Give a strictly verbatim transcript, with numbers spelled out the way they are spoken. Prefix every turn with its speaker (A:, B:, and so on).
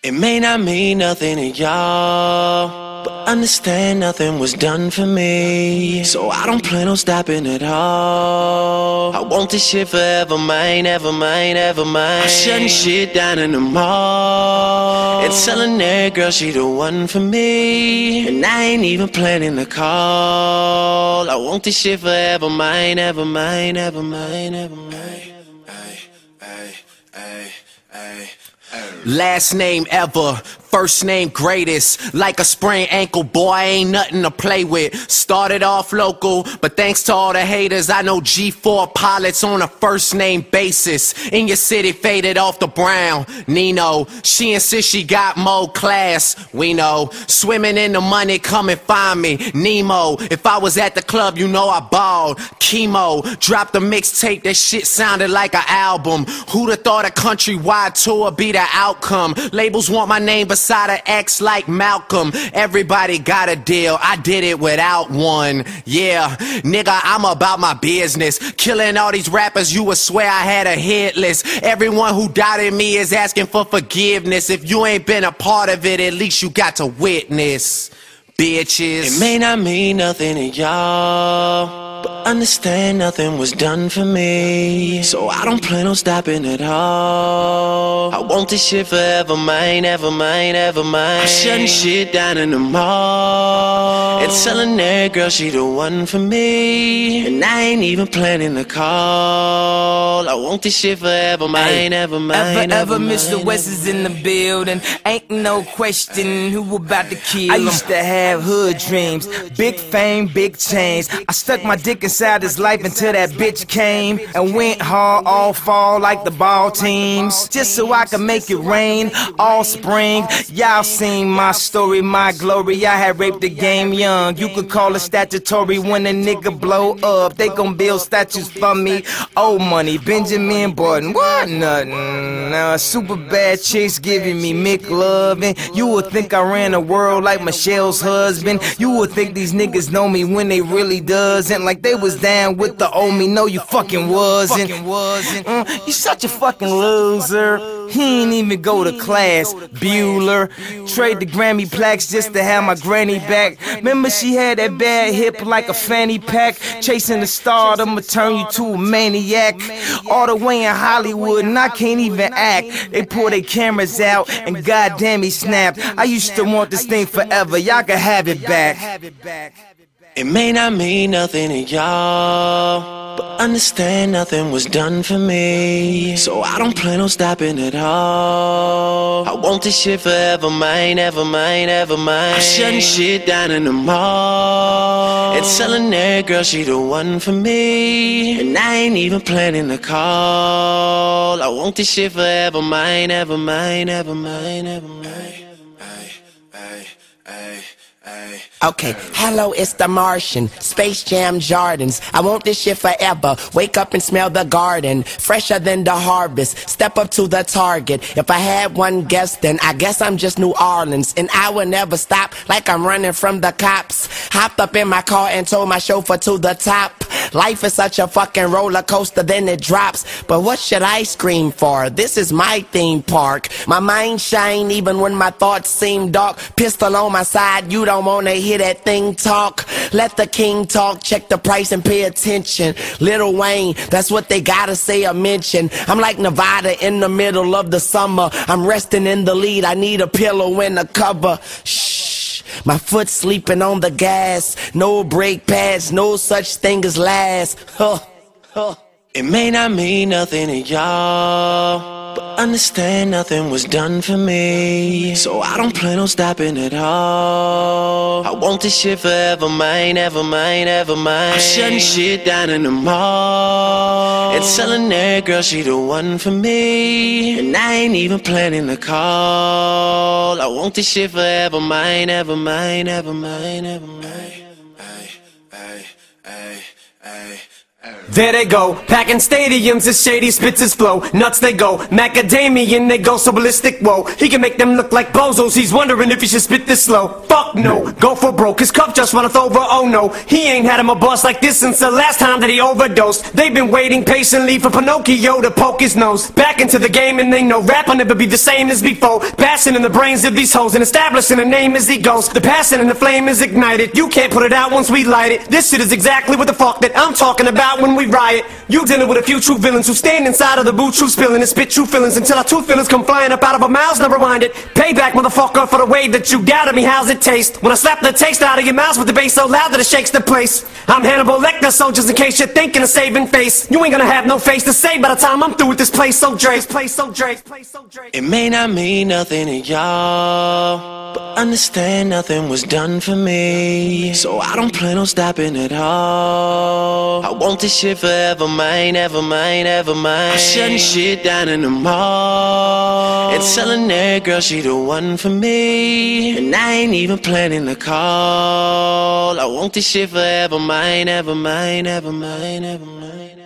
A: It may not mean nothing to y'all, but understand nothing was done for me. So I don't plan on stopping at all. I want this shit forever mine, ever mine, ever mine. I'm shutting shit down in the mall and telling that girl she the one for me. And I ain't even planning to call. I want this shit forever mine, ever mine, ever mine, ever mine.
B: Last name ever, first name greatest. Like a sprained ankle, boy, ain't nothing to play with. Started off local, but thanks to all the haters, I know G four pilots on a first name basis. In your city, faded off the brown. Nino, she insists she got more class. We know, swimming in the money, come and find me. Nemo, if I was at the club, you know I balled. Chemo, dropped a mixtape, that shit sounded like an album. Who'da thought a countrywide tour be the outcome? Labels want my name beside an X like Malcolm. Everybody got a deal, I did it without one. Yeah, nigga, I'm about my business. Killing all these rappers, you would swear I had a hit list. Everyone who doubted me is asking for forgiveness. If you ain't been a part of it, at least you got to witness. Bitches.
A: It may not mean nothing to y'all, but understand nothing was done for me. So I don't plan on stopping at all. I want this shit forever mine, ever mine, ever mine. I'm shutting shit down in the mall and telling that girl she the one for me. And I ain't even planning to call. I want this shit forever mine, ever mine,
C: ever, ever. Mister West is in the building. Ain't no question who about to kill him. I used to have Have hood dreams, big fame, big change. I stuck my dick inside his life until that bitch came and went hard all fall like the ball teams, just so I could make it rain all spring. Y'all seen my story, my glory. I had raped the game young. You could call it statutory when a nigga blow up. They gon' build statues for me. Old money, Benjamin Button, what nothing. Now super bad chicks giving me McLovin'. You would think I ran the world like Michelle's husband. You would think these niggas know me when they really doesn't. Like they was down with the old me. No, you fucking wasn't. Mm, you such a fucking loser. He ain't even go to class. Bueller. Trade the Grammy plaques just to have my granny back. Remember she had that bad hip like a fanny pack. Chasing the star, I'ma turn you to a maniac. All the way in Hollywood and I can't even act. They pull their cameras out and goddamn he snapped. I used to want this thing forever. Y'all can have it back.
A: It may not mean nothing to y'all, but understand nothing was done for me. So I don't plan on stopping at all. I want this shit forever mine, ever mine, ever mine. I'm shutting shit down in the mall and telling that girl she the one for me. And I ain't even planning to call. I want this shit forever mine, ever mine, ever mine, ever mine.
D: Okay, hello, it's the Martian, Space Jam Jordans. I want this shit forever. Wake up and smell the garden, fresher than the harvest. Step up to the target. If I had one guess, then I guess I'm just New Orleans. And I will never stop like I'm running from the cops. Hopped up in my car and told my chauffeur to the top. Life is such a fucking roller coaster, then it drops. But what should I scream for? This is my theme park. My mind shine even when my thoughts seem dark. Pistol on my side, you don't wanna hear that thing talk. Let the king talk, check the price and pay attention. Lil Wayne, that's what they gotta say or mention. I'm like Nevada in the middle of the summer. I'm resting in the lead, I need a pillow and a cover. Shh, my foot sleeping on the gas. No brake pads, no such thing as last. Huh, huh.
A: It may not mean nothing to y'all, but understand nothing was done for me. So I don't plan on stopping at all. I want this shit forever mine, ever mine, ever mine. I'm shutting shit down in the mall and telling that girl she the one for me. And I ain't even planning to call. I want this shit forever mine, ever mine, ever mine, ever mine. Ay, ay, ay, ay, ay.
E: There they go, packing stadiums as Shady spits his flow. Nuts they go, macadamian they go so ballistic, whoa. He can make them look like bozos, he's wondering if he should spit this slow. Fuck no, go for broke, his cup just runneth over, oh no. He ain't had him a boss like this since the last time that he overdosed. They've been waiting patiently for Pinocchio to poke his nose back into the game, and they know rap will never be the same as before. Passing in the brains of these hoes and establishing a name as he goes. The passion and the flame is ignited, you can't put it out once we light it. This shit is exactly what the fuck that I'm talking about when we riot. You dealing with a few true villains who stand inside of the boot, true spilling and spit true feelings until our true feelings come flying up out of our mouths. Never mind it. Payback, motherfucker, for the way that you doubted me. How's it taste when I slap the taste out of your mouth with the bass so loud that it shakes the place? I'm Hannibal Lecter, so just in case you're thinking of saving face, you ain't gonna have no face to say by the time I'm through with this place. So Drake, place so Drake, place so Drake.
A: It may not mean nothing to y'all, but understand nothing was done for me. So I don't plan on stopping at all. I want this shit forever mine, ever mine, ever mine. I'm shutting shit down in the mall and telling that girl she the one for me, and I ain't even planning to call. I want this shit forever mine, ever mine, ever mine, ever mine.